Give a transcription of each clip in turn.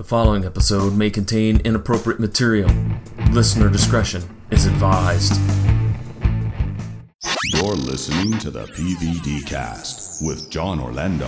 The following episode may contain inappropriate material. Listener discretion is advised. You're listening to the PVD Cast with John Orlando.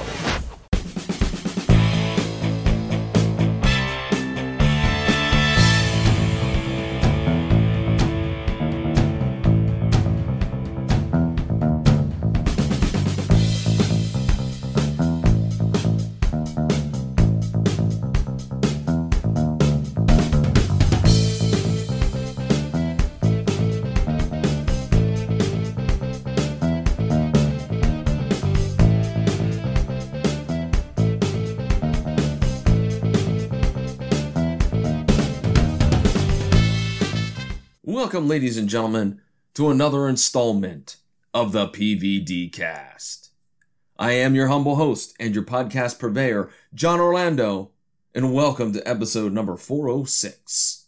Welcome, ladies and gentlemen, to another installment of the PVD Cast. I am your humble host and your podcast purveyor, John Orlando, and welcome to episode number 406.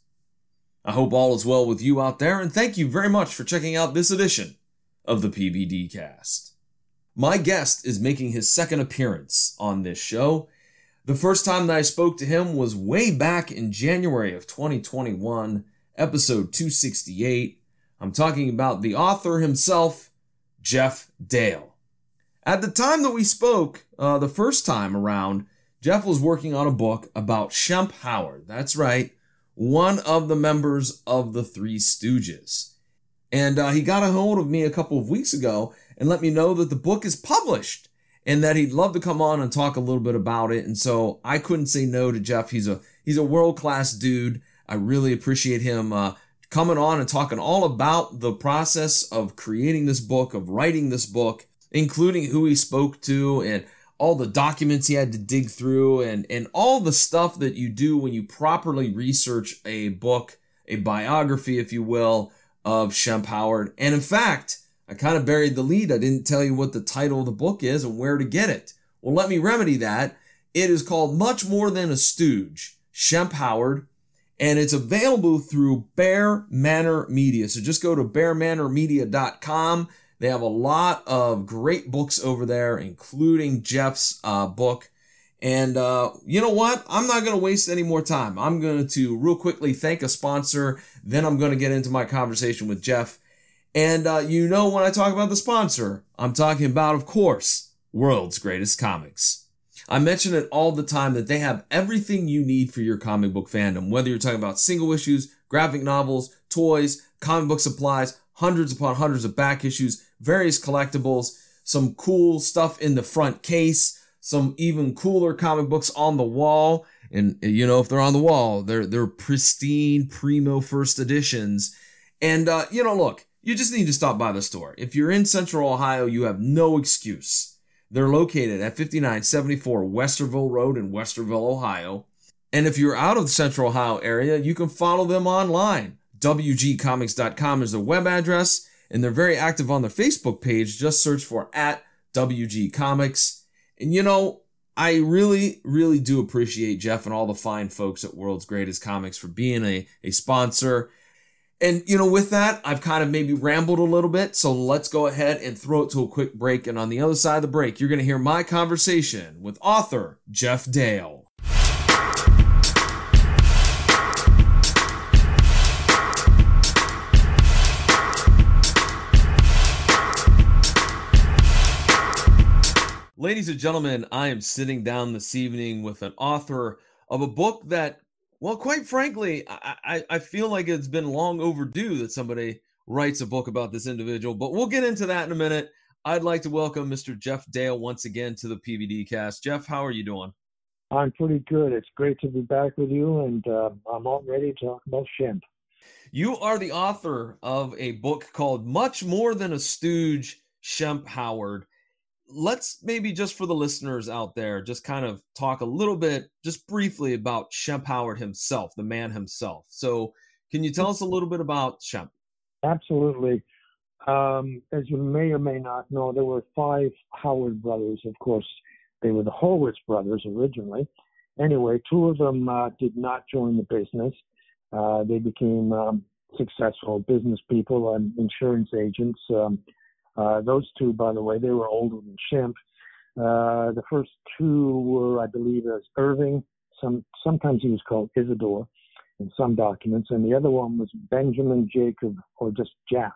I hope all is well with you out there, and thank you very much for checking out this edition of the PVD Cast. My guest is making his second appearance on this show. The first time that I spoke to him was way back in January of 2021, episode 268. I'm talking about the author himself, Jeff Dale. At the time that we spoke, the first time around, Jeff was working on a book about Shemp Howard. That's right, one of the members of the Three Stooges. And he got a hold of me a couple of weeks ago and let me know that the book is published and that he'd love to come on and talk a little bit about it. And so I couldn't say no to Jeff. He's a world-class dude. I really appreciate him coming on and talking all about the process of creating this book, of writing this book, including who he spoke to and all the documents he had to dig through and all the stuff that you do when you properly research a book, a biography, if you will, of Shemp Howard. And in fact, I kind of buried the lead. I didn't tell you what the title of the book is and where to get it. Well, let me remedy that. It is called Much More Than a Stooge, Shemp Howard. And it's available through Bear Manor Media. So just go to bearmanormedia.com. They have a lot of great books over there, including Jeff's book. And you know what? I'm not going to waste any more time. I'm going to real quickly thank a sponsor. Then I'm going to get into my conversation with Jeff. And you know when I talk about the sponsor, I'm talking about, of course, World's Greatest Comics. I mention it all the time that they have everything you need for your comic book fandom, whether you're talking about single issues, graphic novels, toys, comic book supplies, hundreds upon hundreds of back issues, various collectibles, some cool stuff in the front case, some even cooler comic books on the wall. And you know, if they're on the wall, they're pristine, primo first editions. And look, you just need to stop by the store. If you're in Central Ohio, you have no excuse. They're located at 5974 Westerville Road in Westerville, Ohio. And if you're out of the Central Ohio area, you can follow them online. WGComics.com is their web address, and they're very active on their Facebook page. Just search for @WGComics. And you know, I really, really do appreciate Jeff and all the fine folks at World's Greatest Comics for being a sponsor. And, you know, with that, I've kind of maybe rambled a little bit, so let's go ahead and throw it to a quick break. And on the other side of the break, you're going to hear my conversation with author Jeff Dale. Ladies and gentlemen, I am sitting down this evening with an author of a book that, well, quite frankly, I feel like it's been long overdue that somebody writes a book about this individual, but we'll get into that in a minute. I'd like to welcome Mr. Jeff Dale once again to the PVD Cast. Jeff, how are you doing? I'm pretty good. It's great to be back with you, and I'm all ready to talk about Shemp. You are the author of a book called Much More Than a Stooge, Shemp Howard. Let's maybe just for the listeners out there, just kind of talk a little bit, just briefly about Shemp Howard himself, the man himself. So can you tell us a little bit about Shemp? Absolutely. As you may or may not know, there were 5 Howard brothers. Of course, they were the Horwitz brothers originally. Anyway, 2 of them did not join the business. They became successful business people and insurance agents. Those 2, by the way, they were older than Shemp. The first 2 were, I believe, as Irving Sometimes he was called Isidore in some documents, and the other one was Benjamin Jacob, or just Jack.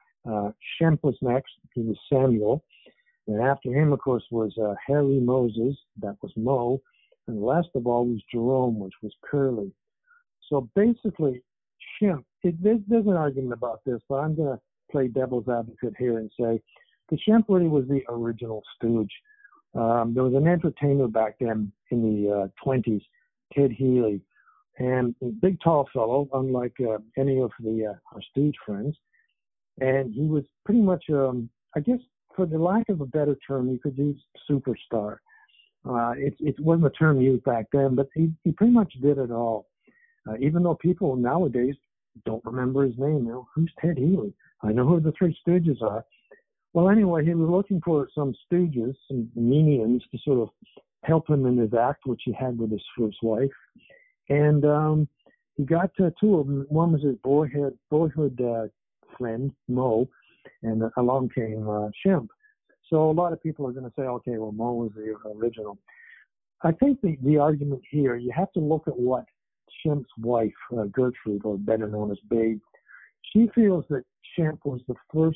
Shemp was next. He was Samuel. And after him, of course, was Harry Moses. That was Mo. And last of all was Jerome, which was Curly. So basically, Shemp, there's an argument about this, but I'm going to play devil's advocate here and say that Shemp really was the original stooge. There was an entertainer back then in the 20s, Ted Healy, and a big tall fellow, unlike any of our stooge friends. And he was pretty much, I guess, for the lack of a better term, you could use superstar. It wasn't a term used back then, but he pretty much did it all. Even though people nowadays don't remember his name now. Who's Ted Healy? I know who the Three Stooges are. Well, anyway, he was looking for some stooges, some minions to sort of help him in his act, which he had with his first wife. And he got two of them. One was his boyhood friend, Mo, and along came Shemp. So a lot of people are going to say, okay, well, Mo was the original. I think the argument here, you have to look at what Shemp's wife, Gertrude, or better known as Babe, she feels that Shemp was the first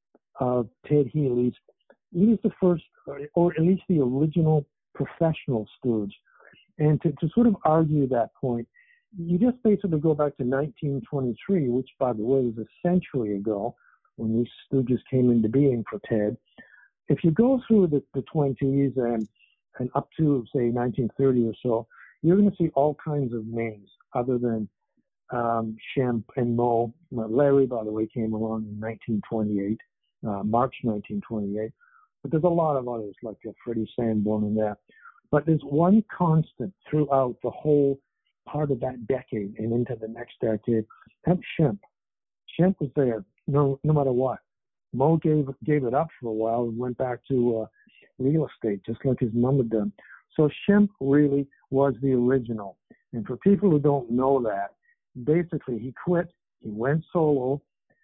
of Ted Healy's. He was the first, or at least the original professional stooge. And to sort of argue that point, you just basically go back to 1923, which, by the way, was a century ago when these stooges came into being for Ted. If you go through the 20s and up to, say, 1930 or so, you're going to see all kinds of names other than Shemp and Mo. Larry, by the way, came along in 1928, March 1928. But there's a lot of others, like Freddie Sanborn and that. But there's one constant throughout the whole part of that decade and into the next decade. That's Shemp. Shemp was there no matter what. Mo gave it up for a while and went back to real estate, just like his mom had done. So Shemp really was the original. And for people who don't know that, basically he quit. He went solo,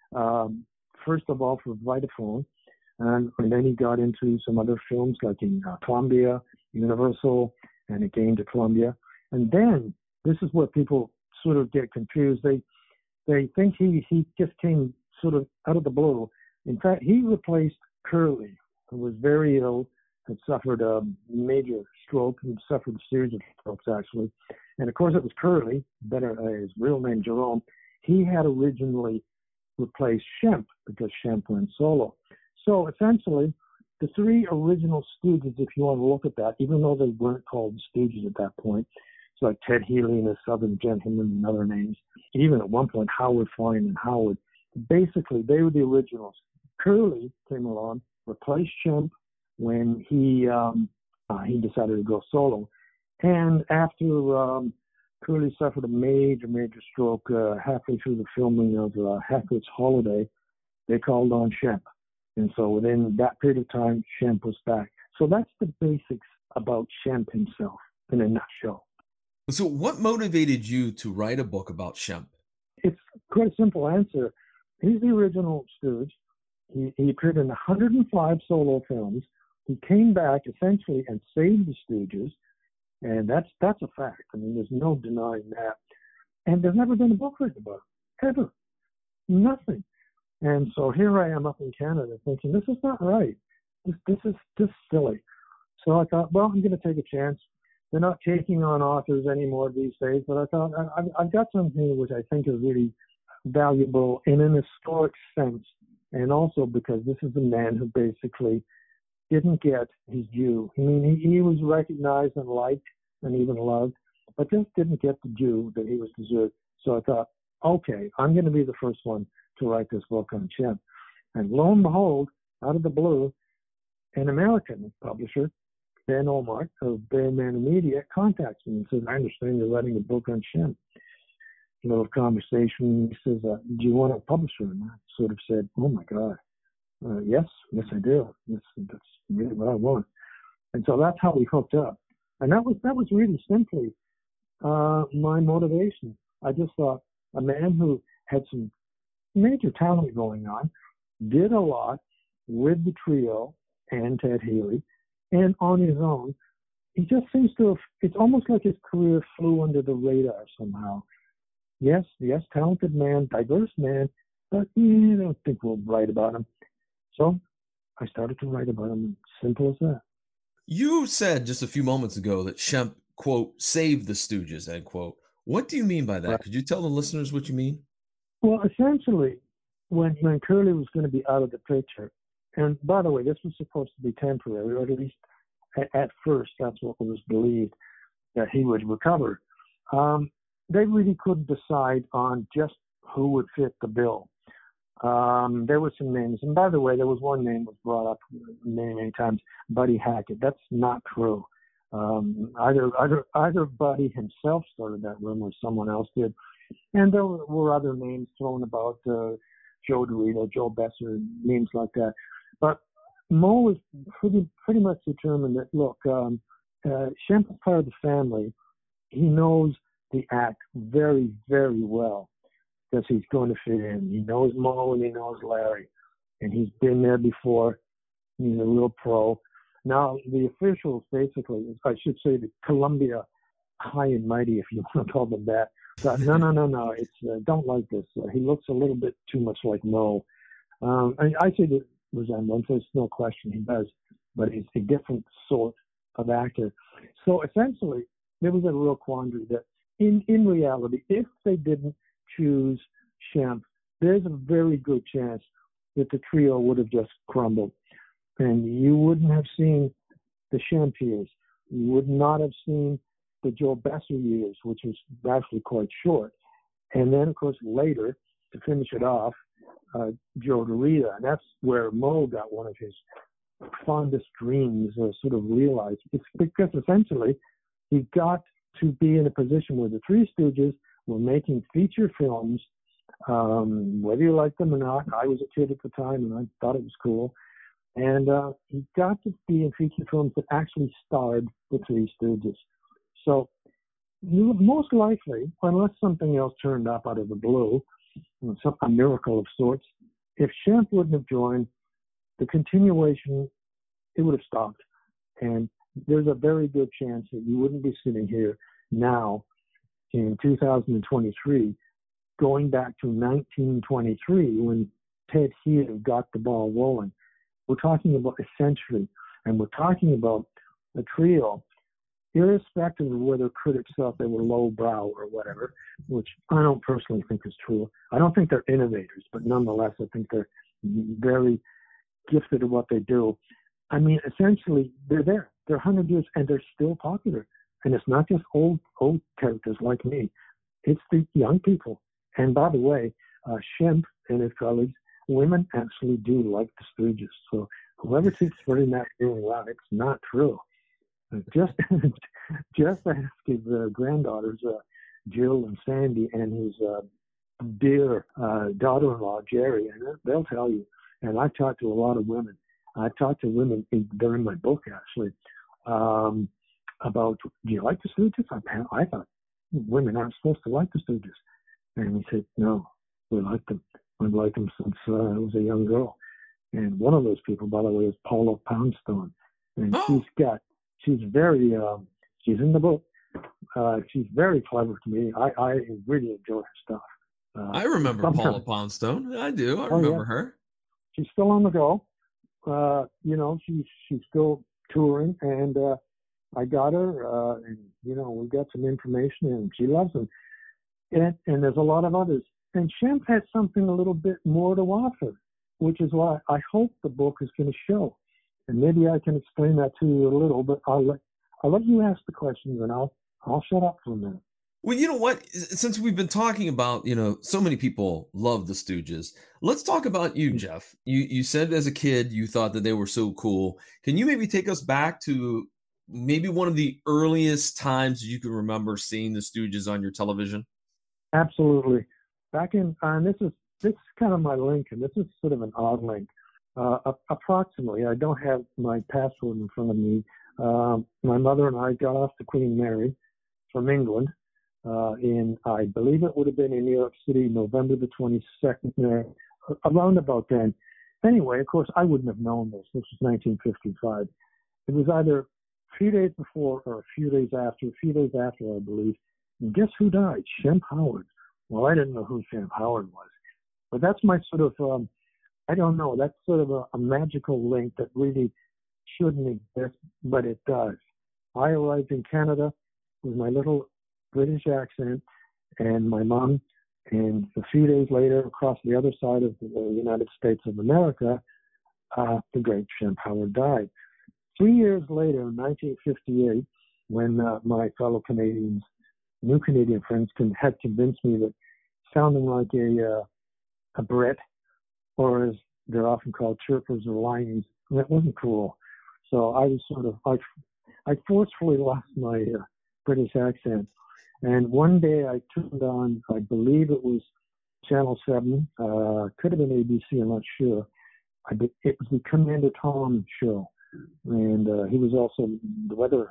first of all for Vitaphone, and then he got into some other films like in Columbia, Universal, and again to Columbia. And then this is where people sort of get confused. They think he just came sort of out of the blue. In fact, he replaced Curly, who was very ill, had suffered a major stroke, and suffered a series of strokes, actually. And, of course, it was Curly, his real name, Jerome. He had originally replaced Shemp because Shemp went solo. So, essentially, the three original Stooges, if you want to look at that, even though they weren't called Stooges at that point, so like Ted Healy and the Southern Gentleman and other names, even at one point Howard Fine and Howard, basically, they were the originals. Curly came along, replaced Shemp when he decided to go solo. And after Curly suffered a major stroke halfway through the filming of Hagrid's Holiday, they called on Shemp. And so within that period of time, Shemp was back. So that's the basics about Shemp himself in a nutshell. So what motivated you to write a book about Shemp? It's quite a simple answer. He's the original stooge. He appeared in 105 solo films. He came back essentially and saved the Stooges, and that's a fact. I mean, there's no denying that. And there's never been a book written about it, ever. Nothing. And so here I am up in Canada thinking, this is not right. This is just silly. So I thought, well, I'm going to take a chance. They're not taking on authors anymore these days, but I thought I've got something here which I think is really valuable in an historic sense, and also because this is a man who basically didn't get his due. I mean, he was recognized and liked and even loved, but just didn't get the due that he was deserved. So I thought, okay, I'm going to be the first one to write this book on Shemp. And lo and behold, out of the blue, an American publisher, Ben Omar of Bearman Media, contacts me and says, I understand you're writing a book on Shemp. A little conversation. He says, do you want a publisher? And I sort of said, oh my God, yes, I do. That's really what I want. And so that's how we hooked up. And that was really simply my motivation. I just thought a man who had some major talent going on, did a lot with the trio and Ted Healy, and on his own, he just seems to have, it's almost like his career flew under the radar somehow. Yes, talented man, diverse man, but I don't think we'll write about him. So I started to write about him. Simple as that. You said just a few moments ago that Shemp, quote, saved the Stooges, end quote. What do you mean by that? Right. Could you tell the listeners what you mean? Well, essentially, when Curly was going to be out of the picture, and by the way, this was supposed to be temporary, or at least at first, that's what was believed, that he would recover. They really couldn't decide on just who would fit the bill. There were some names, and by the way, there was one name was brought up many times, Buddy Hackett. That's not true. Either Buddy himself started that rumor, or someone else did, and there were other names thrown about, Joe Dorito, Joe Besser, names like that. But Mo was pretty much determined that, look, Shemp is part of the family. He knows the act very, very well because he's going to fit in. He knows Mo and he knows Larry, and he's been there before. He's a real pro. Now, the officials, basically, I should say the Columbia High and Mighty, if you want to call them that, thought, no, it's don't like this. He looks a little bit too much like Mo. I say the resemblance, there's no question he does, but he's a different sort of actor. So essentially, there was a real quandary that in reality, if they didn't choose Shemp, there's a very good chance that the trio would have just crumbled. And you wouldn't have seen the Shemp years. You would not have seen the Joe Besser years, which was actually quite short. And then, of course, later, to finish it off, Joe Dorita. And that's where Mo got one of his fondest dreams sort of realized. It's because essentially he got to be in a position where the Three Stooges were making feature films, whether you like them or not. I was a kid at the time and I thought it was cool. And he got to be in feature films that actually starred the Three Stooges. So you would most likely, unless something else turned up out of the blue, a miracle of sorts, if Shemp wouldn't have joined, the continuation, it would have stopped. And there's a very good chance that you wouldn't be sitting here now in 2023, going back to 1923 when Ted Healy got the ball rolling. We're talking about a century, and we're talking about a trio, irrespective of whether critics thought they were lowbrow or whatever, which I don't personally think is true. I don't think they're innovators, but nonetheless, I think they're very gifted at what they do. I mean, essentially, they're there. They're 100 years, and they're still popular. And it's not just old characters like me. It's the young people. And by the way, Shemp and his colleagues, women actually do like the Stooges. So whoever keeps spreading that feeling around, it's not true. Just ask his granddaughters, Jill and Sandy, and his dear daughter-in-law, Jerry, and they'll tell you. And I've talked to a lot of women. I've talked to women, they're in my book actually, about, do you like the Stooges? I thought women aren't supposed to like the Stooges. And he said, no, we like them. We've liked them since I was a young girl. And one of those people, by the way, is Paula Poundstone. And she's very, she's in the book. She's very clever to me. I really enjoy her stuff. I remember Paula Poundstone. I do. I remember her. She's still on the go. She's still touring, and I got her, and we got some information, and she loves them. And there's a lot of others. And Shemp has something a little bit more to offer, which is why I hope the book is going to show. And maybe I can explain that to you a little, but I'll let you ask the questions, and I'll shut up for a minute. Well, you know what? Since we've been talking about, so many people love the Stooges, let's talk about you, Jeff. You said as a kid you thought that they were so cool. Can you maybe take us back to maybe one of the earliest times you can remember seeing the Stooges on your television? Absolutely. Back in, and this is kind of my link, and this is sort of an odd link. Approximately, I don't have my password in front of me. My mother and I got off the Queen Mary from England in, I believe it would have been in New York City, November the 22nd, around about then. Anyway, of course, I wouldn't have known this. This was 1955. It was either few days before, or a few days after, I believe, and guess who died? Shemp Howard. Well, I didn't know who Shemp Howard was. But that's my sort of, I don't know, that's sort of a magical link that really shouldn't exist, but it does. I arrived in Canada with my little British accent and my mom, and a few days later, across the other side of the United States of America, the great Shemp Howard died. 3 years later, in 1958, when my fellow Canadians, new Canadian friends, had convinced me that sounding like a Brit, or as they're often called, chirpers or lions, that wasn't cool. So I was sort of, I forcefully lost my British accent. And one day I tuned on, I believe it was Channel 7, could have been ABC, I'm not sure. It was the Commander Tom show. And he was also the weather,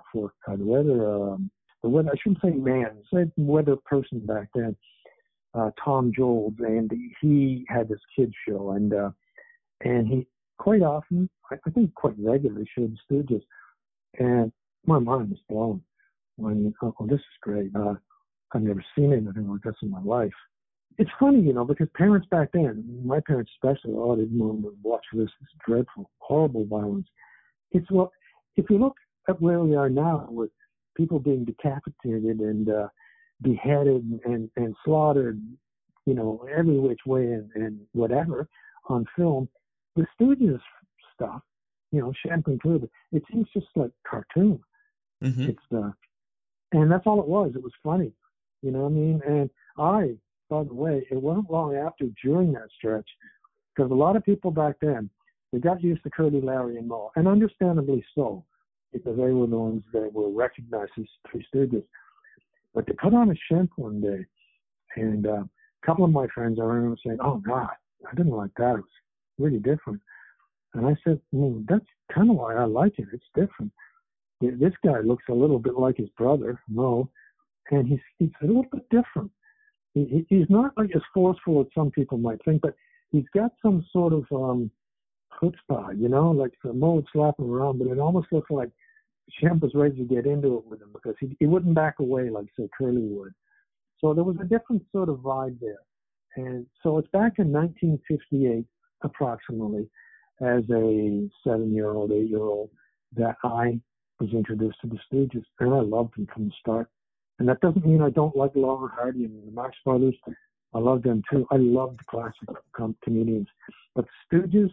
I shouldn't say man, say weather person back then, Tom Jones, and he had this kids show, and he quite often, I think quite regularly, showed the Stooges, and my mind was blown. When oh, this is great. I've never seen anything like this in my life. It's funny, because parents back then, my parents especially, they didn't want to watch this dreadful, horrible violence. It's if you look at where we are now with people being decapitated and beheaded and slaughtered, every which way and whatever on film, the Stooges stuff, Shemp included, it seems just like cartoon. Mm-hmm. It's and that's all it was. It was funny, you know what I mean? And by the way, it wasn't long after, during that stretch, because a lot of people back then, they got used to Curly, Larry, and Moe, and understandably so, because they were the ones that were recognized as Three Stooges. But they put on a Shemp one day, and a couple of my friends, I remember saying, "Oh God, I didn't like that. It was really different." And I said, "That's kind of why I like it. It's different. This guy looks a little bit like his brother, Moe, and he's a little bit different. He's not like as forceful as some people might think, but he's got some sort of chutzpah, like Moe would slap him around, but it almost looks like Shemp was ready to get into it with him because he wouldn't back away like, say, Curly would. So there was a different sort of vibe there. And so it's back in 1958, approximately, as a 7-year-old, 8-year-old, that I was introduced to the Stooges, and I loved them from the start. And that doesn't mean I don't like Laurel and Hardy and the Marx Brothers. I love them too. I love the classic comedians. But Stooges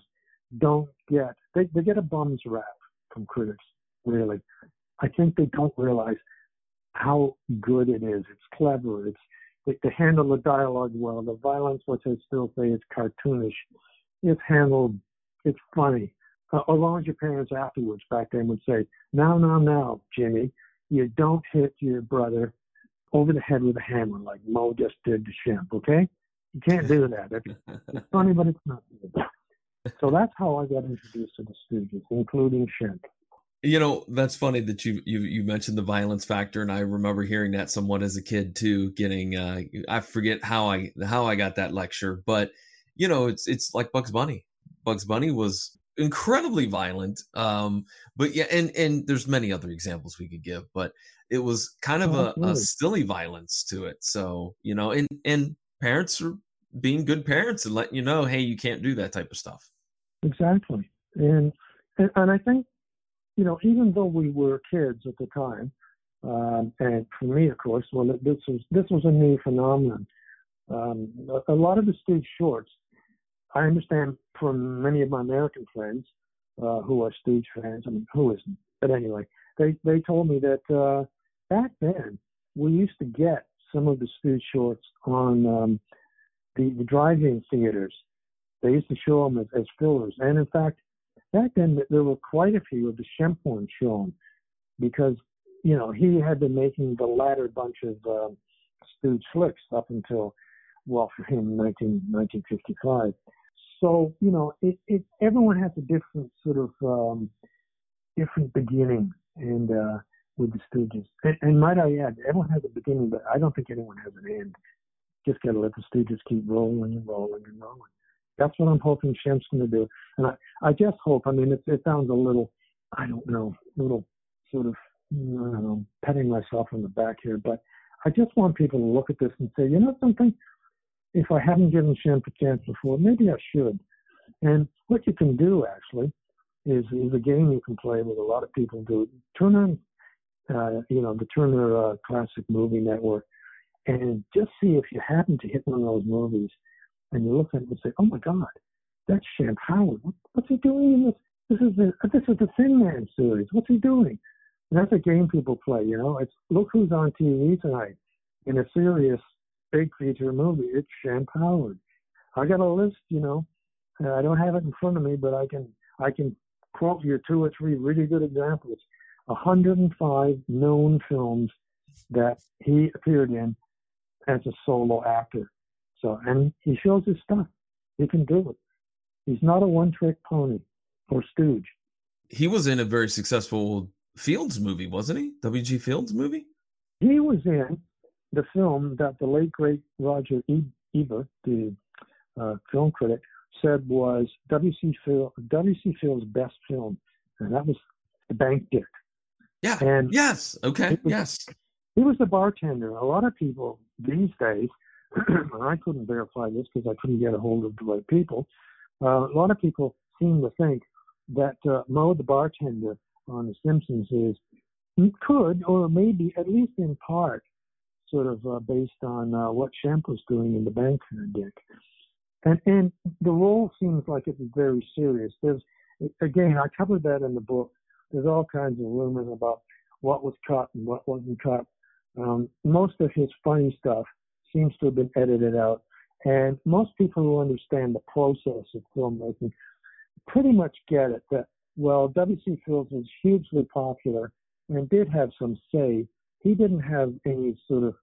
they get a bum's rap from critics, really. I think they don't realize how good it is. It's clever. They handle the dialogue well. The violence, which I still say is cartoonish, it's handled, it's funny. As long as your parents afterwards back then would say, now, Jimmy, you don't hit your brother over the head with a hammer like Moe just did to Shemp, okay? You can't do that. It's funny, but it's not good. So that's how I got introduced to the Stooges, including Shemp. That's funny that you mentioned the violence factor, and I remember hearing that somewhat as a kid too. Getting I forget how I got that lecture, but it's like Bugs Bunny. Bugs Bunny was incredibly violent, but yeah, and there's many other examples we could give, but it was kind of a silly violence to it. So and parents are being good parents and letting you know, hey, you can't do that type of stuff. Exactly, and I think. Even though we were kids at the time, and for me, of course, this was a new phenomenon. A lot of the Stooge shorts, I understand from many of my American friends who are Stooge fans. I mean, who isn't? But anyway, they told me that back then we used to get some of the Stooge shorts on the drive-in theaters. They used to show them as fillers, and in fact. Back then, there were quite a few of the Shemp ones shown because, he had been making the latter bunch of Stooge flicks up until, for him, 1955. So, everyone has a different sort of different beginning and with the Stooges. And might I add, everyone has a beginning, but I don't think anyone has an end. Just got to let the Stooges keep rolling and rolling and rolling. That's what I'm hoping Shemp's going to do. And I just hope, it sounds a little, I don't know, a little sort of, I don't know, patting myself on the back here, but I just want people to look at this and say, you know something? If I haven't given Shemp a chance before, maybe I should. And what you can do, actually, is a game you can play with a lot of people do. Turn on, the Turner Classic Movie Network, and just see if you happen to hit one of those movies, and you look at it and say, oh my God, that's Shemp Howard. What's he doing in this? This is the Thin Man series. What's he doing? And that's a game people play, It's look who's on TV tonight in a serious big feature movie. It's Shemp Howard. I got a list, I don't have it in front of me, but I can quote you 2 or 3 really good examples. 105 known films that he appeared in as a solo actor. So, and he shows his stuff. He can do it. He's not a one-trick pony or stooge. He was in a very successful Fields movie, wasn't he? W.G. Fields movie? He was in the film that the late, great Roger Ebert, the film critic, said was W.C. Fields' best film, and that was The Bank Dick. Yeah. And yes. Okay. Yes. He was the bartender. A lot of people these days, and I couldn't verify this because I couldn't get a hold of the right people. A lot of people seem to think that Moe the bartender on The Simpsons could, or maybe at least in part, sort of based on what Shemp was doing in The Bank Dick. And the role seems like it was very serious. Again, I covered that in the book. There's all kinds of rumors about what was cut and what wasn't cut. Most of his funny stuff seems to have been edited out. And most people who understand the process of filmmaking pretty much get it that, well, W.C. Fields was hugely popular and did have some say. He didn't have any sort of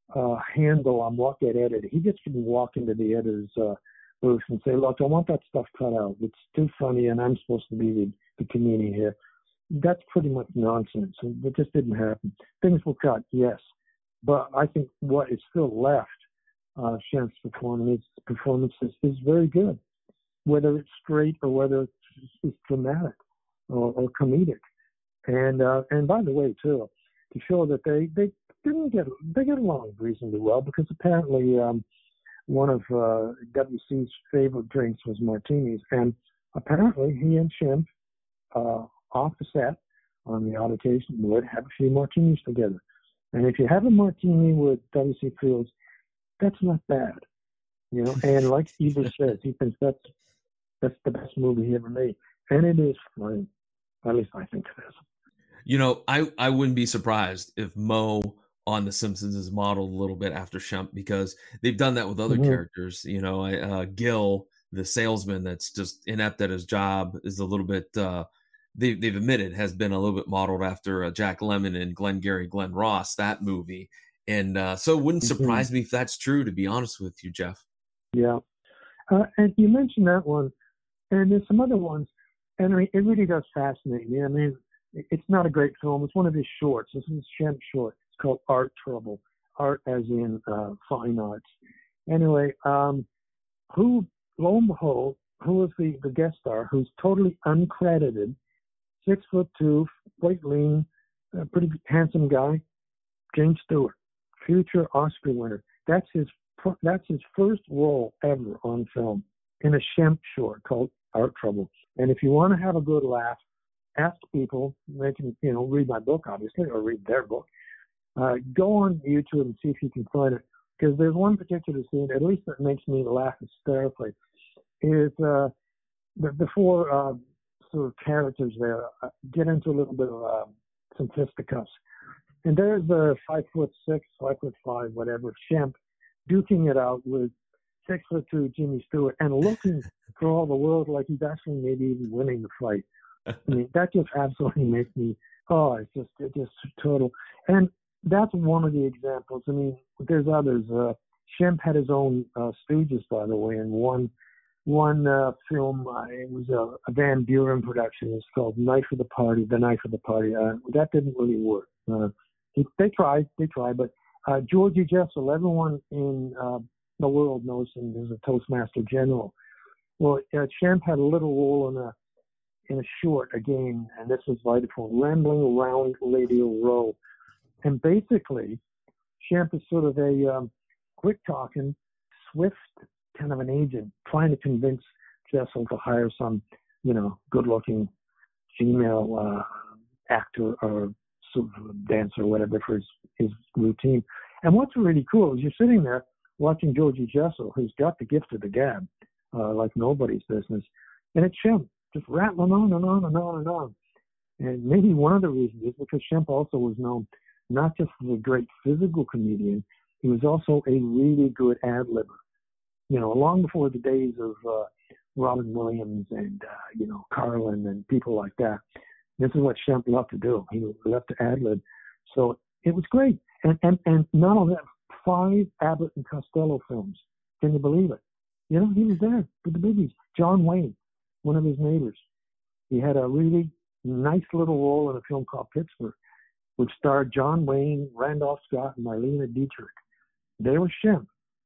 handle on what get edited. He just could walk into the editor's booth and say, look, I want that stuff cut out. It's too funny and I'm supposed to be the comedian here. That's pretty much nonsense. It just didn't happen. Things were cut, yes. But I think what is still left, Shemp's performance is very good, whether it's straight or whether it's dramatic or comedic. And by the way, too, to show that they get along reasonably well, because apparently one of WC's favorite drinks was martinis, and apparently he and Shemp off the set on the odd occasion would have a few martinis together. And if you have a martini with W.C. Fields, that's not bad, And like Ebert says, he thinks that's the best movie he ever made, and it is funny. At least I think it is. I wouldn't be surprised if Moe on The Simpsons is modeled a little bit after Shemp, because they've done that with other characters. Gil, the salesman that's just inept at his job, is a little bit. They've admitted has been a little bit modeled after Jack Lemmon and Glengarry Glen Ross, that movie. And so it wouldn't surprise me if that's true, to be honest with you, Jeff. Yeah. And you mentioned that one, and there's some other ones. And I mean, it really does fascinate me. I mean, it's not a great film. It's one of his shorts. This is Shemp's short. It's called Art Trouble. Art as in fine arts. Anyway, lo and behold, who was the guest star, who's totally uncredited, 6'2", quite lean, pretty handsome guy, James Stewart, future Oscar winner. That's his first role ever on film in a Shemp short called Art Trouble. And if you want to have a good laugh, ask people. They can, read my book, obviously, or read their book. Go on YouTube and see if you can find it, because there's one particular scene, at least that makes me laugh hysterically, is the 4 sort of characters there get into a little bit of some fisticuffs. And there's the 5'6", 5'5", whatever, Shemp duking it out with 6'2" Jimmy Stewart and looking for all the world like he's actually maybe even winning the fight. I mean, that just absolutely makes me, it's just total. And that's one of the examples. I mean, there's others. Shemp had his own stooges, by the way, in one film. It was a Van Buren production. It's called The Night of the Party. That didn't really work. They tried, but Georgie Jessel, everyone in the world knows him as a Toastmaster General. Well, Shemp had a little role in a short again, and this was Vitaphone, Rambling Around Radio Row. And basically, Shemp is sort of a quick-talking, swift kind of an agent trying to convince Jessel to hire some, good-looking female actor or sort of dancer or whatever for his routine. And what's really cool is you're sitting there watching Georgie Jessel, who's got the gift of the gab, like nobody's business, and it's Shemp just rattling on and on and on and on. And maybe one of the reasons is because Shemp also was known not just as a great physical comedian, he was also a really good ad-libber. Long before the days of Robin Williams and, Carlin and people like that. This is what Shemp loved to do. He loved to ad-lib. So it was great. And not only that, 5 Abbott and Costello films. Can you believe it? He was there with the biggies. John Wayne, one of his neighbors. He had a really nice little role in a film called Pittsburgh, which starred John Wayne, Randolph Scott, and Marlene Dietrich. They were Shemp,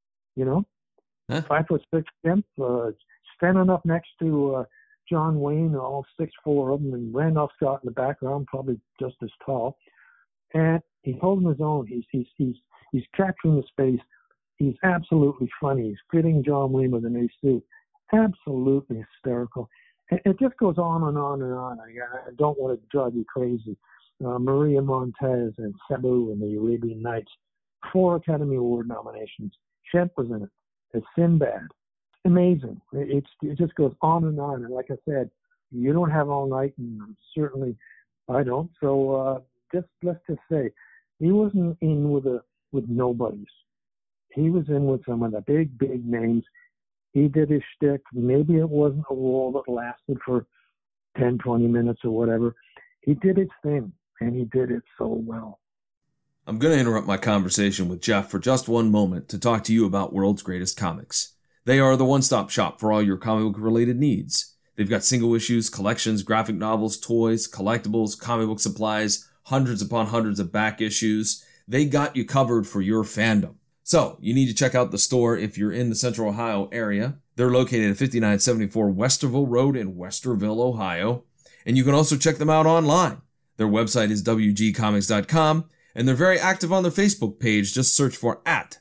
Huh? 5'6" Shemp, standing up next to John Wayne, all 6'4" of them, and Randolph Scott in the background, probably just as tall. And he's holding his own. He's capturing the space. He's absolutely funny. He's fitting John Wayne with an ace suit. Absolutely hysterical. It just goes on and on and on. I don't want to drive you crazy. Maria Montez and Sabu and the Arabian Nights, 4 Academy Award nominations. Shemp was in it as Sinbad. Amazing. It just goes on and on. And like I said, you don't have all night, and certainly I don't. So let's just say he wasn't in with nobodies. He was in with some of the big names. He did his shtick. Maybe it wasn't a role that lasted for 10, 20 minutes or whatever. He did his thing, and he did it so well. I'm going to interrupt my conversation with Jeff for just one moment to talk to you about World's Greatest Comics. They are the one-stop shop for all your comic book-related needs. They've got single issues, collections, graphic novels, toys, collectibles, comic book supplies, hundreds upon hundreds of back issues. They got you covered for your fandom. So, you need to check out the store if you're in the Central Ohio area. They're located at 5974 Westerville Road in Westerville, Ohio. And you can also check them out online. Their website is wgcomics.com, and they're very active on their Facebook page. Just search for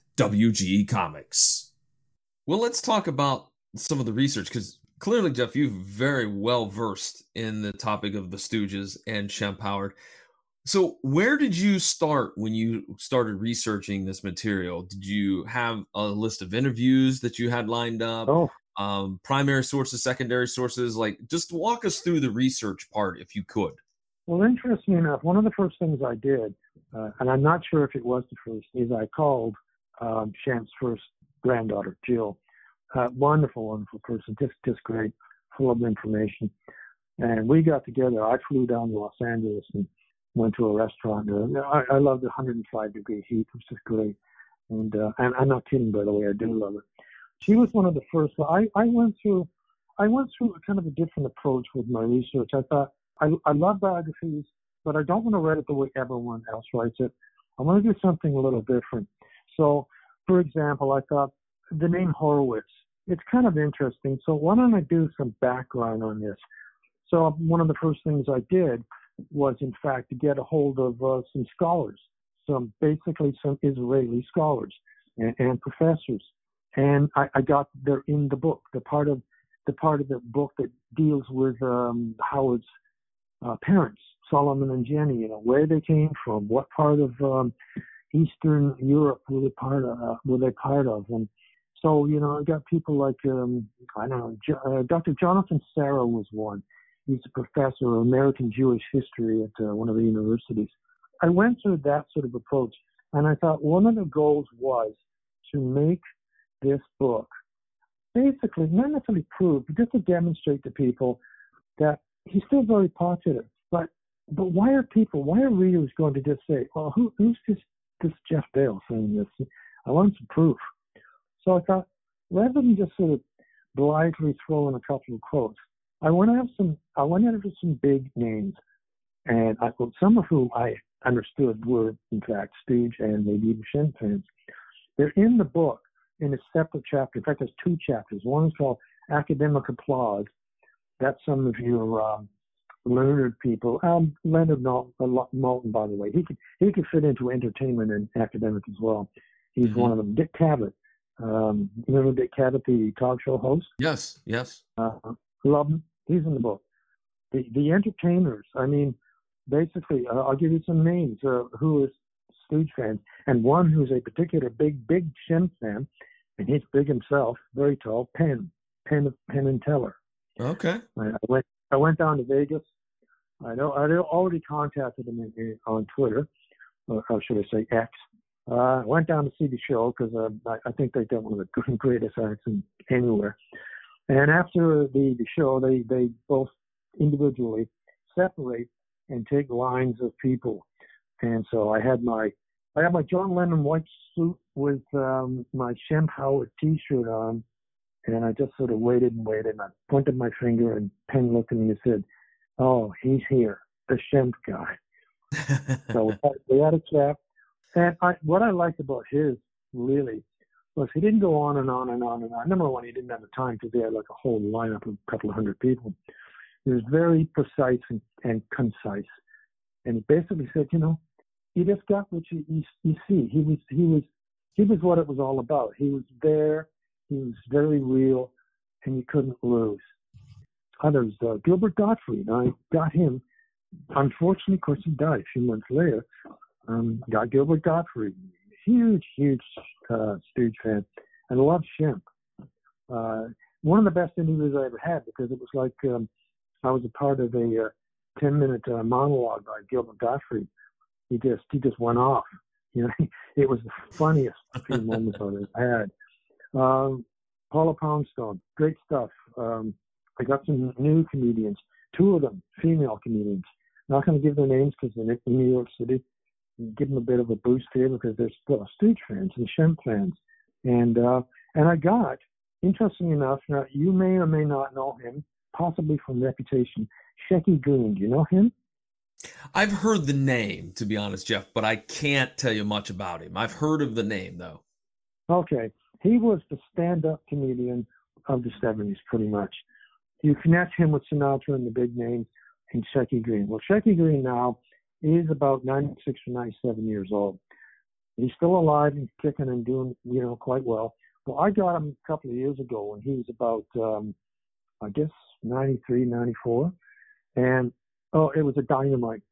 @WGComics. Well, let's talk about some of the research, because clearly, Jeff, you're very well versed in the topic of the Stooges and Shemp Howard. So where did you start when you started researching this material? Did you have a list of interviews that you had lined up? Primary sources, secondary sources? Just walk us through the research part, if you could. Well, interestingly enough, one of the first things I did, and I'm not sure if it was the first, is I called Shemp's first granddaughter, Jill. Wonderful person, just great, full of information. And we got together. I flew down to Los Angeles and went to a restaurant. I love the 105-degree heat. It was just great. And I'm not kidding, by the way. I do love it. She was one of the first. I went through a kind of a different approach with my research. I thought I love biographies, but I don't want to write it the way everyone else writes it. I want to do something a little different. So, for example, I thought the name Horowitz, it's kind of interesting. So why don't I do some background on this? So one of the first things I did was, in fact, to get a hold of some scholars, some Israeli scholars and professors. And I got there in the book, the part of the book that deals with Howard's parents, Solomon and Jenny, where they came from, what part of Eastern Europe were they part of, and so I got people like Dr. Jonathan Sarah was one. He's a professor of American Jewish history at one of the universities. I went through that sort of approach, and I thought one of the goals was to make this book basically not necessarily prove, but just to demonstrate to people that he's still very popular. But why are readers going to just say, "Oh, who's this Jeff Dale saying this?" I want some proof. So I thought, rather than just sort of blithely throw in a couple of quotes, I went after some big names, and some of whom I understood were, in fact, Stooge and maybe even Shemp fans. They're in the book in a separate chapter. In fact, there's 2 chapters. One is called Academic Applause. That's some of your learned people. Leonard Maltin, by the way, he could fit into entertainment and academic as well. He's one of them. Dick Cavett. Remember Dick Cavett, the talk show host? Yes. Love him. He's in the book. The entertainers. I mean, basically, I'll give you some names who is Stooge fans, and one who's a particular big Shem fan, and he's big himself, very tall. Penn and Teller. Okay. I went down to Vegas. I already contacted him on Twitter, or how should I say X. I went down to see the show because I think they got one of the greatest acts anywhere. And after the show, they both individually separate and take lines of people. And so I had my John Lennon white suit with my Shem Howard T-shirt on, and I just sort of waited and waited. And I pointed my finger, and Penn looked at me and said, "Oh, he's here, the Shem guy." So we had a chat. And what I liked about his, really, was he didn't go on and on and on and on. Number one, he didn't have the time because they had like a whole lineup of a couple of hundred people. He was very precise and concise. And he basically said, you just got what you see. He was what it was all about. He was there. He was very real, and you couldn't lose. Others, Gilbert Gottfried, I got him. Unfortunately, of course, he died a few months later. Got Gilbert Gottfried, huge Stooge fan, and loved Shem. One of the best interviews I ever had, because it was like I was a part of a 10-minute monologue by Gilbert Gottfried. He just went off. It was the funniest few moments I ever had. Paula Poundstone, great stuff. I got some new comedians, 2 of them, female comedians. Not going to give their names because they're in New York City. Give them a bit of a boost here because they're still Stooge fans and Shem fans. And I got, interestingly enough, now you may or may not know him, possibly from reputation, Shecky Greene. Do you know him? I've heard the name, to be honest, Jeff, but I can't tell you much about him. I've heard of the name, though. Okay. He was the stand-up comedian of the 70s, pretty much. You connect him with Sinatra and the big names and Shecky Greene. Well, Shecky Greene now is about 96 or 97 years old. He's still alive and kicking and doing, quite well. Well, I got him a couple of years ago when he was about, 93, 94. And, it was a dynamite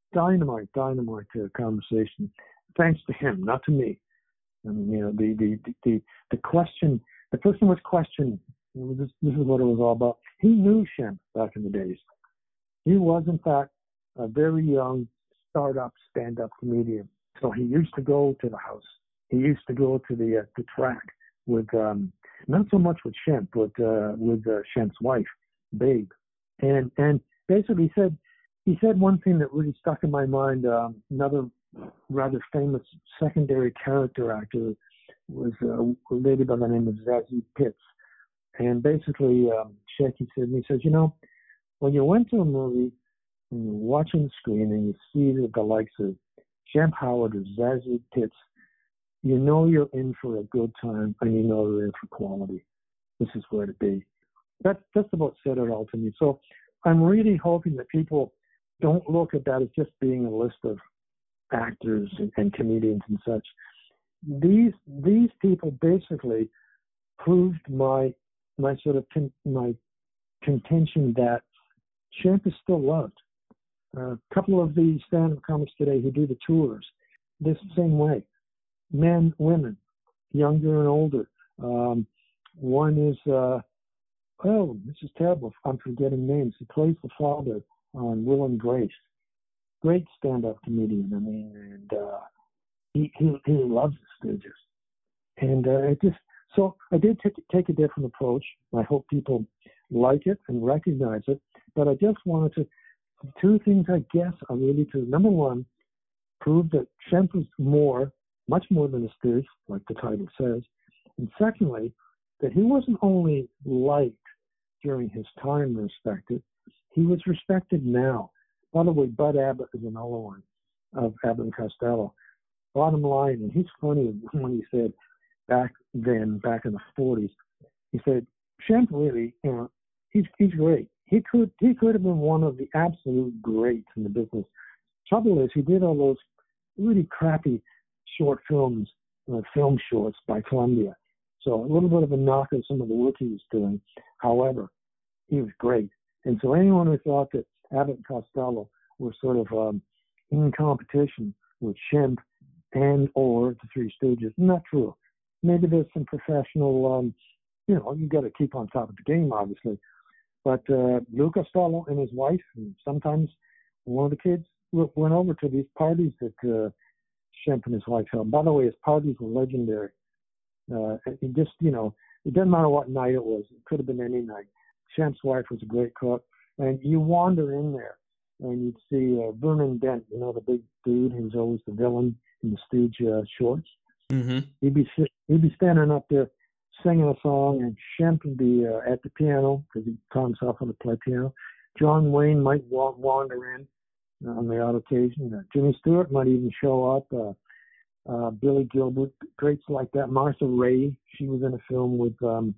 conversation. Thanks to him, not to me. I mean, the question, the person was questioned. This is what it was all about. He knew Shem back in the days. He was, in fact, a very young startup stand-up comedian. So he used to go to the house. He used to go to the track with, not so much with Shem, but with Shem's wife, Babe. And basically he said one thing that really stuck in my mind. Another rather famous secondary character actor was a lady by the name of Zazie Pitts. And basically, Shecky said, he says, when you went to a movie and you're watching the screen and you see the likes of Shem Howard or Zazie Pitts, you know you're in for a good time and you know you're in for quality. This is where to be. That's about said it all to me. So I'm really hoping that people don't look at that as just being a list of actors and comedians and such. These people basically proved my sort of my contention that Shem is still loved. A couple of the stand-up comics today who do the tours, this same way. Men, women, younger and older. One is, this is terrible. I'm forgetting names. He plays the father on Will and Grace. Great stand-up comedian. I mean, and he loves the Stooges. And so I did take a different approach. I hope people like it and recognize it. But I just wanted to, 2 things I guess are really to, number one, prove that Shem was much more than a Stooge, like the title says. And secondly, that he wasn't only liked during his time and respected, he was respected now. By the way, Bud Abbott is another one of Abbott and Costello. Bottom line, and he's funny when he said back in the 40s, he said, Shem really, he's great. he could have been one of the absolute greats in the business. Trouble is, he did all those really crappy short films, film shorts by Columbia. So a little bit of a knock on some of the work he was doing. However, he was great. And so anyone who thought that Abbott and Costello were sort of in competition with Shemp and or the Three Stooges, not true. Maybe there's some professional, you got to keep on top of the game, obviously. But Lou Costello and his wife, and sometimes one of the kids, went over to these parties that Shemp and his wife held. By the way, his parties were legendary. It doesn't matter what night it was. It could have been any night. Shemp's wife was a great cook. And you wander in there, and you'd see Vernon Dent, the big dude who's always the villain in the Stooge shorts. Mm-hmm. He'd be standing up there singing a song, and Shemp would be at the piano because he taught himself how to play piano. John Wayne might wander in on the odd occasion. Jimmy Stewart might even show up. Billy Gilbert, greats like that. Martha Ray, she was in a film with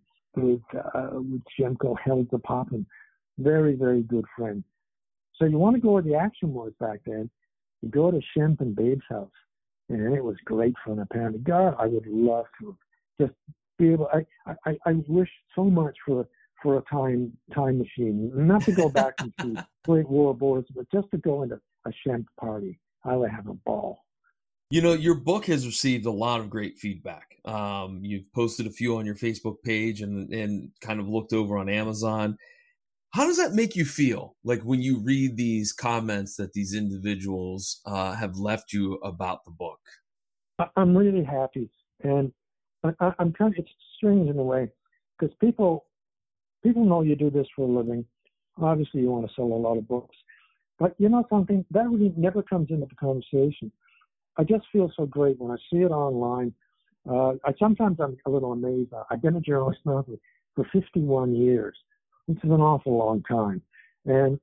Shemp called Hell's the Poppin'. Very, very good friend. So you want to go where the action was back then. You go to Shemp and Babe's house, and it was great fun. Apparently, God, I would love to just be able. I wish so much for a time machine, not to go back and see Great War Boys, but just to go into a Shemp party. I would have a ball. Your book has received a lot of great feedback. You've posted a few on your Facebook page and kind of looked over on Amazon. How does that make you feel, like when you read these comments that these individuals have left you about the book? I'm really happy, and I'm kind of, it's strange in a way, because people know you do this for a living. Obviously, you want to sell a lot of books, but something that really never comes into the conversation. I just feel so great when I see it online. Sometimes I'm a little amazed. I've been a journalist now for 51 years. Which is an awful long time. And,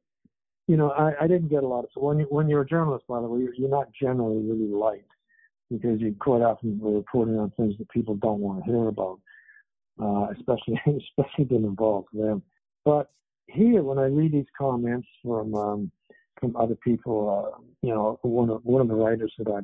I didn't get a lot of, so when you're a journalist, by the way, you're not generally really liked because you quite often are reporting on things that people don't want to hear about, especially been involved with them. But here, when I read these comments from other people, one of the writers that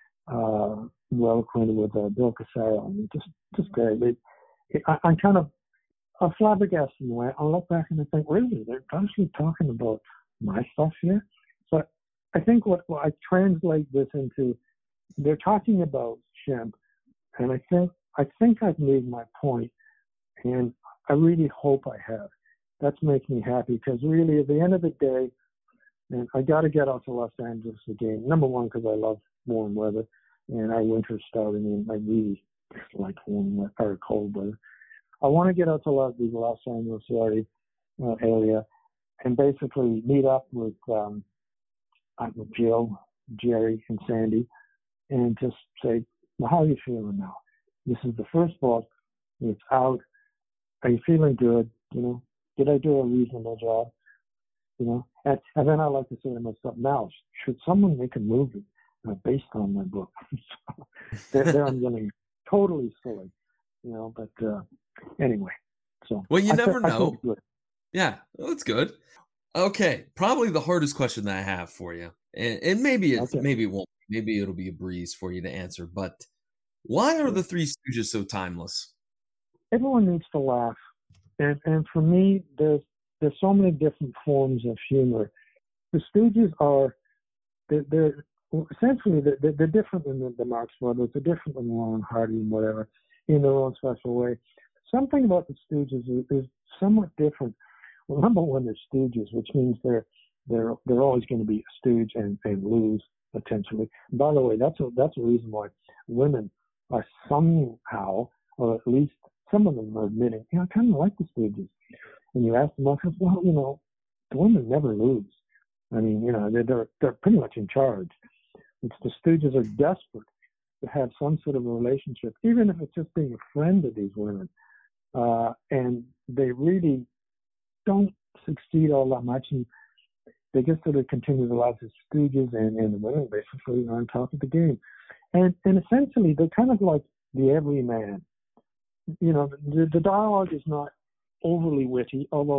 I'm well acquainted with, Bill Casaro, just great. I'm kind of, I'm flabbergasted in a way. I look back and I think, really, they're actually talking about my stuff here? So I think what I translate this into, they're talking about Shemp, and I think I've made my point, and I really hope I have. That's making me happy, because really, at the end of the day, and I got to get out to Los Angeles again. Number one, because I love warm weather, and our winter's starting, and I really like warm or cold weather. I want to get out to the Los Angeles area and basically meet up with Jill, Jerry, and Sandy, and just say, well, how are you feeling now? This is the first book. It's out. Are you feeling good? Did I do a reasonable job? And then I like to say to myself, now, should someone make a movie based on my book? there I'm getting totally silly, but anyway. So well, you never know. Yeah, well, that's good. Okay, probably the hardest question that I have for you, and maybe it won't. Maybe it'll be a breeze for you to answer. But why are the Three Stooges so timeless? Everyone needs to laugh, and for me, there's so many different forms of humor. The Stooges they're essentially they're different than the Marx Brothers. They're different than Laurel and Hardy and whatever in their own special way. Something about the Stooges is somewhat different. Well, number one, they're Stooges, which means they're always going to be a stooge and lose potentially. And by the way, that's a reason why women are somehow, or at least some of them are admitting, I kind of like the Stooges. And you ask them, well, the women never lose. I mean, they're pretty much in charge. It's the Stooges are desperate to have some sort of a relationship, even if it's just being a friend of these women. And they really don't succeed all that much, and they just sort of continue the lives of Stooges, and the women basically are on top of the game. And essentially, they're kind of like the everyman. The dialogue is not overly witty, although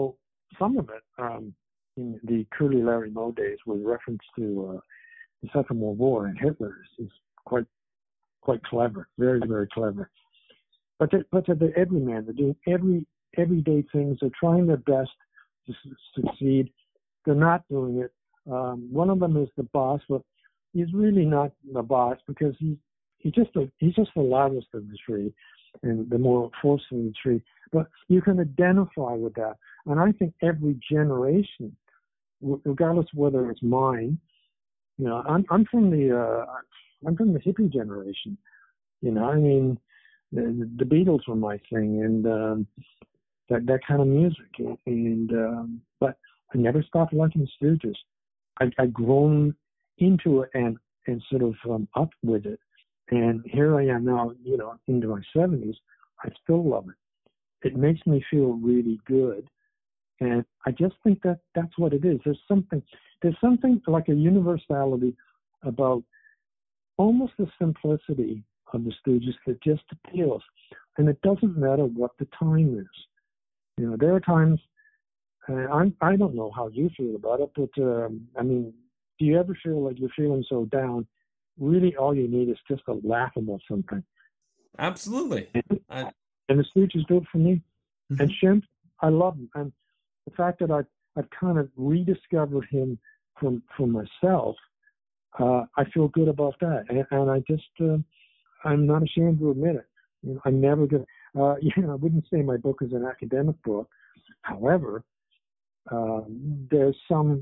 some of it in the Curly Larry Moe days with reference to the Second World War and Hitler is quite clever, very, very clever. But they're the everyman. They're doing everyday things. They're trying their best to succeed. They're not doing it. One of them is the boss, but he's really not the boss because he's just the loudest of the three and the more forceful of the three. But you can identify with that. And I think every generation, regardless of whether it's mine, you know, I'm from the hippie generation. You know, I mean, the Beatles were my thing, and that kind of music. And but I never stopped liking the Stooges. I'd grown into it and sort of up with it. And here I am now, you know, into my 70s. I still love it. It makes me feel really good. And I just think that that's what it is. There's something like a universality about almost the simplicity of the Stooges that just appeals. And it doesn't matter what the time is. You know, there are times, I don't know how you feel about it, but I mean, do you ever feel like you're feeling so down? Really, all you need is just to laugh about something. Absolutely. And the Stooges do it for me. Mm-hmm. And Shemp, I love him. And the fact that I've kind of rediscovered him from myself, I feel good about that. And I just, I'm not ashamed to admit it. You know, I'm never going to, you know, I wouldn't say my book is an academic book. However, there's some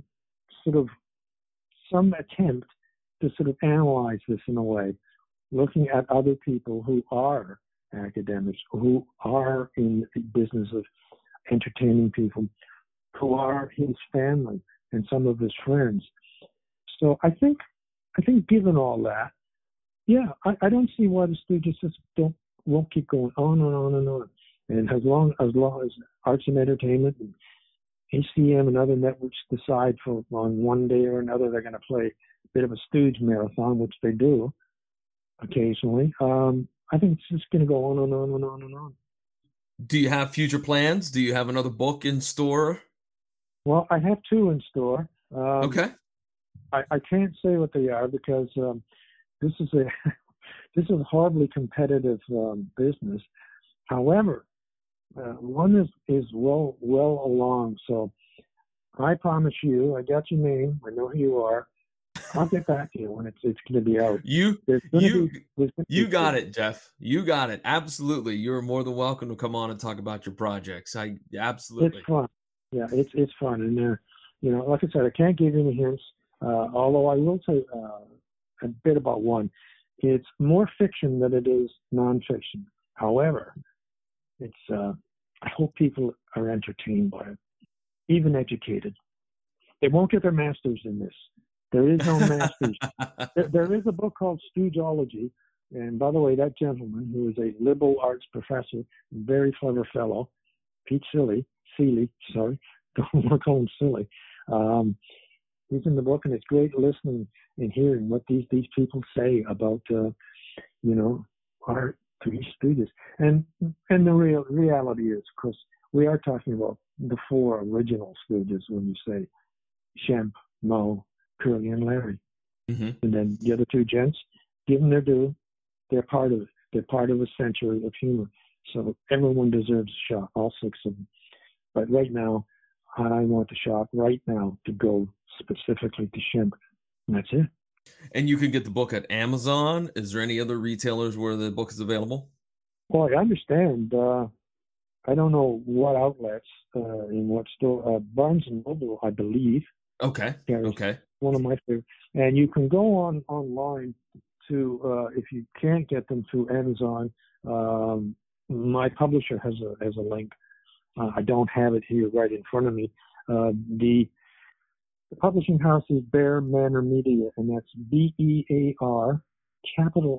attempt to sort of analyze this in a way, looking at other people who are academics, who are in the business of entertaining people, who are his family and some of his friends. So I think given all that, yeah, I don't see why the Stooges just won't keep going on and on and on. And as long as Arts and Entertainment and HCM and other networks decide on one day or another they're going to play a bit of a Stooge marathon, which they do occasionally, I think it's just going to go on and on and on and on. Do you have future plans? Do you have another book in store? Well, I have two in store. Okay. I can't say what they are because this is a horribly competitive business. However, one is well along. So I promise you, I got your name. I know who you are. I'll get back to you when it's going to be out. You got it, Jeff. You got it. Absolutely. You're more than welcome to come on and talk about your projects. Absolutely. It's fun. Yeah, it's fun. And you know, like I said, I can't give you any hints. Although I will say a bit about one. It's more fiction than it is nonfiction. However, it's I hope people are entertained by it, even educated. They won't get their masters in this. There is no masters. There is a book called Stoogeology, and by the way, that gentleman, who is a liberal arts professor, very clever fellow, Pete Seeley, sorry, don't want to call him silly. He's in the book, and it's great listening and hearing what these people say about, you know, our three Stooges. And the reality is, of course, we are talking about the four original Stooges when you say Shemp, Moe, Curly, and Larry. Mm-hmm. And then the other two gents, give them their due. They're part of it. They're part of a century of humor. So everyone deserves a shot, all six of them. But right now, I want the shot right now to go specifically to Shemp. And that's it. And you can get the book at Amazon. Is there any other retailers where the book is available? Well, I understand. I don't know what outlets in what store. Barnes and Noble, I believe. Okay. Okay. One of my favorites. And you can go online to if you can't get them through Amazon. My publisher has a link. I don't have it here right in front of me. The publishing house is Bear Manor Media, and that's BEAR, capital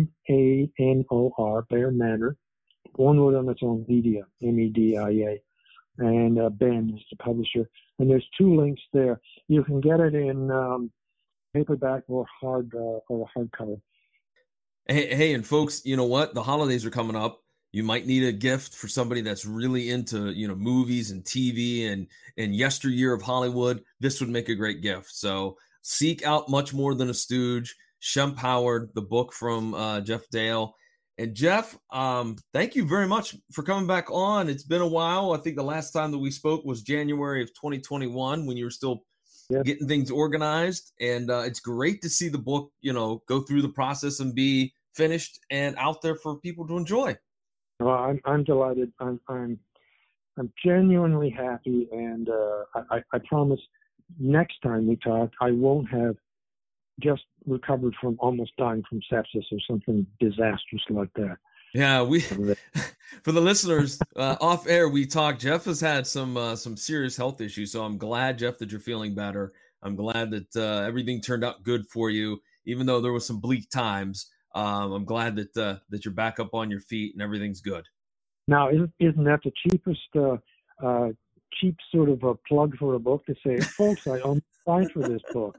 MANOR, Bear Manor. One word on its own, Media, MEDIA. And Ben is the publisher. And there's two links there. You can get it in paperback or hardcover. Hey, and folks, you know what? The holidays are coming up. You might need a gift for somebody that's really into, movies and TV and yesteryear of Hollywood. This would make a great gift. So seek out Much More Than a Stooge, Shemp Howard, the book from Jeff Dale. And Jeff, thank you very much for coming back on. It's been a while. I think the last time that we spoke was January of 2021 when you were still getting things organized. And it's great to see the book, go through the process and be finished and out there for people to enjoy. Well, I'm delighted. I'm genuinely happy, and I promise next time we talk, I won't have just recovered from almost dying from sepsis or something disastrous like that. Yeah, for the listeners off air, we talked. Jeff has had some serious health issues, so I'm glad, Jeff, that you're feeling better. I'm glad that everything turned out good for you, even though there was some bleak times. I'm glad that you're back up on your feet and everything's good. Now, isn't that the cheapest, cheap sort of a plug for a book to say, folks, I almost died for this book.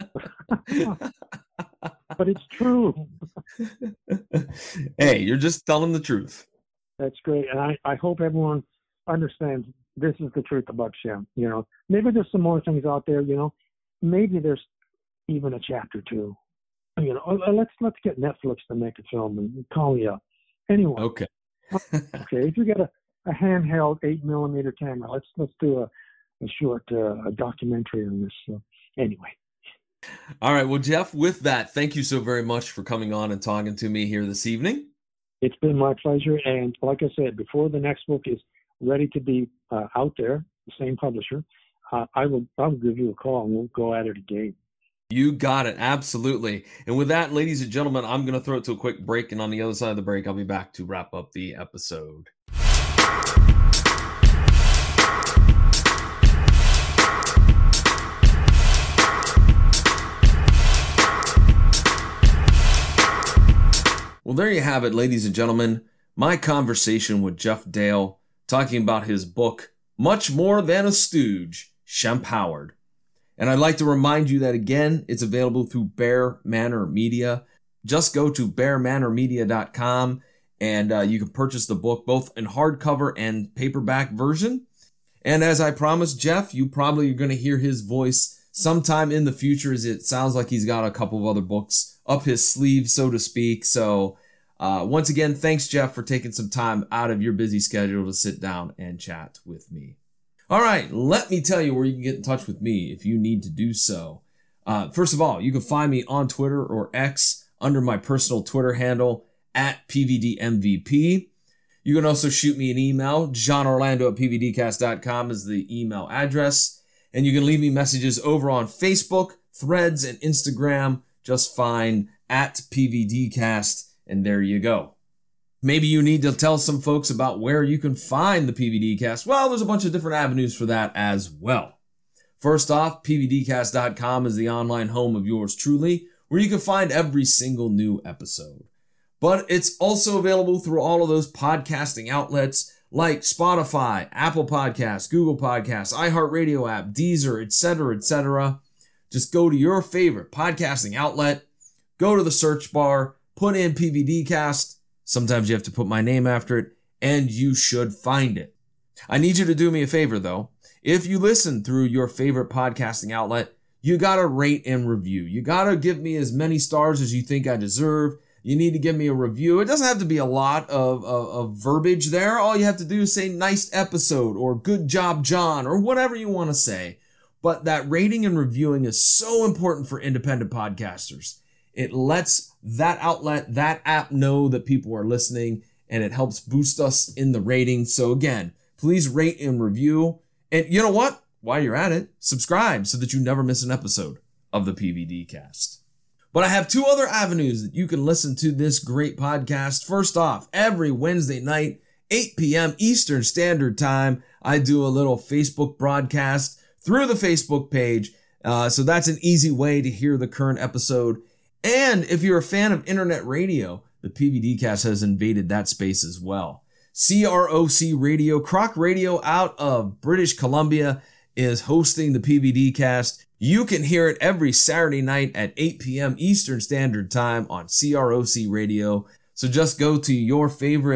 But it's true. Hey, you're just telling the truth. That's great. And I hope everyone understands this is the truth about Shem. Maybe there's some more things out there, maybe there's even a chapter 2. Let's get Netflix to make a film and call me up. Anyway. Okay. Okay. If you get a handheld 8mm camera, let's do a short documentary on this. So anyway. All right. Well, Jeff, with that, thank you so very much for coming on and talking to me here this evening. It's been my pleasure. And like I said, before the next book is ready to be out there, the same publisher, I will give you a call and we'll go at it again. You got it. Absolutely. And with that, ladies and gentlemen, I'm going to throw it to a quick break. And on the other side of the break, I'll be back to wrap up the episode. Well, there you have it, ladies and gentlemen. My conversation with Jeff Dale, talking about his book, Much More Than a Stooge, Shemp Howard. And I'd like to remind you that, again, it's available through Bear Manor Media. Just go to bearmanormedia.com and you can purchase the book both in hardcover and paperback version. And as I promised Jeff, you probably are going to hear his voice sometime in the future, as it sounds like he's got a couple of other books up his sleeve, so to speak. So once again, thanks, Jeff, for taking some time out of your busy schedule to sit down and chat with me. All right, let me tell you where you can get in touch with me if you need to do so. First of all, you can find me on Twitter or X under my personal Twitter handle @PVDMVP. You can also shoot me an email. JohnOrlando@PVDcast.com is the email address. And you can leave me messages over on Facebook, Threads, and Instagram. Just find @PVDcast, and there you go. Maybe you need to tell some folks about where you can find the PVDcast. Well, there's a bunch of different avenues for that as well. First off, PVDcast.com is the online home of yours truly, where you can find every single new episode. But it's also available through all of those podcasting outlets like Spotify, Apple Podcasts, Google Podcasts, iHeartRadio app, Deezer, etc., etc. Just go to your favorite podcasting outlet, go to the search bar, put in PVDcast. Sometimes you have to put my name after it, and you should find it. I need you to do me a favor, though. If you listen through your favorite podcasting outlet, you got to rate and review. You got to give me as many stars as you think I deserve. You need to give me a review. It doesn't have to be a lot of verbiage there. All you have to do is say nice episode or good job, John, or whatever you want to say. But that rating and reviewing is so important for independent podcasters. It lets that outlet, that app know that people are listening, and it helps boost us in the ratings. So again, please rate and review. And you know what? While you're at it, subscribe so that you never miss an episode of the PVD Cast. But I have two other avenues that you can listen to this great podcast. First off, every Wednesday night, 8 p.m. Eastern Standard Time, I do a little Facebook broadcast through the Facebook page. So that's an easy way to hear the current episode. And if you're a fan of internet radio, the PVDcast has invaded that space as well. CROC Radio, Croc Radio out of British Columbia, is hosting the PVDcast. You can hear it every Saturday night at 8 p.m. Eastern Standard Time on CROC Radio. So just go to your favorite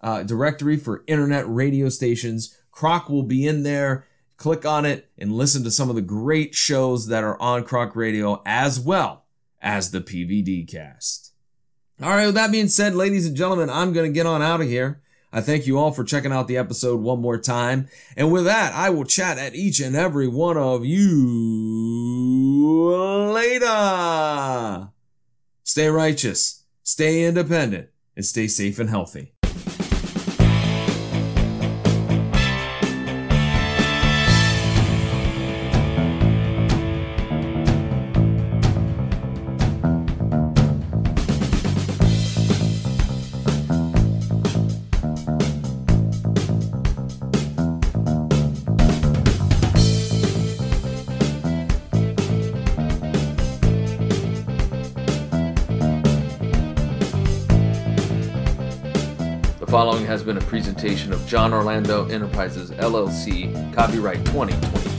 directory for internet radio stations. Croc will be in there. Click on it and listen to some of the great shows that are on Croc Radio, as well as the PVD cast. All right, with that being said, ladies and gentlemen, I'm going to get on out of here. I thank you all for checking out the episode one more time. And with that, I will chat at each and every one of you later. Stay righteous, stay independent, and stay safe and healthy. The following has been a presentation of John Orlando Enterprises, LLC, copyright 2020.